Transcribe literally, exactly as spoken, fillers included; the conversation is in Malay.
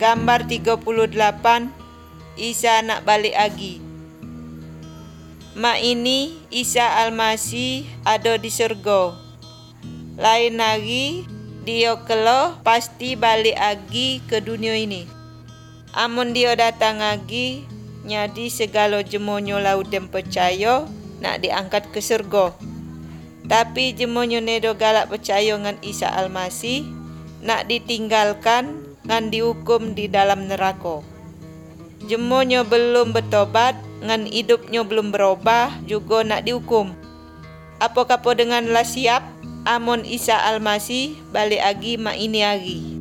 Gambar tiga puluh delapan, Isa nak balik lagi. Mak ini Isa Almasih ada di surga. Lain hari dia keluar pasti balik lagi ke dunia ini. Amun dia datang lagi, nyadi segala jemonyo laut dan percaya nak diangkat ke surga. Tapi jemonyo nedo galak percaya ngan Isa Almasih, nak ditinggalkan ngan dihukum di dalam neraka. Jemonyo belum bertobat ngan hidupnya belum berubah juga nak dihukum. Apa kapo dengan lah siap amun Isa Almasih balik lagi mak ini hari.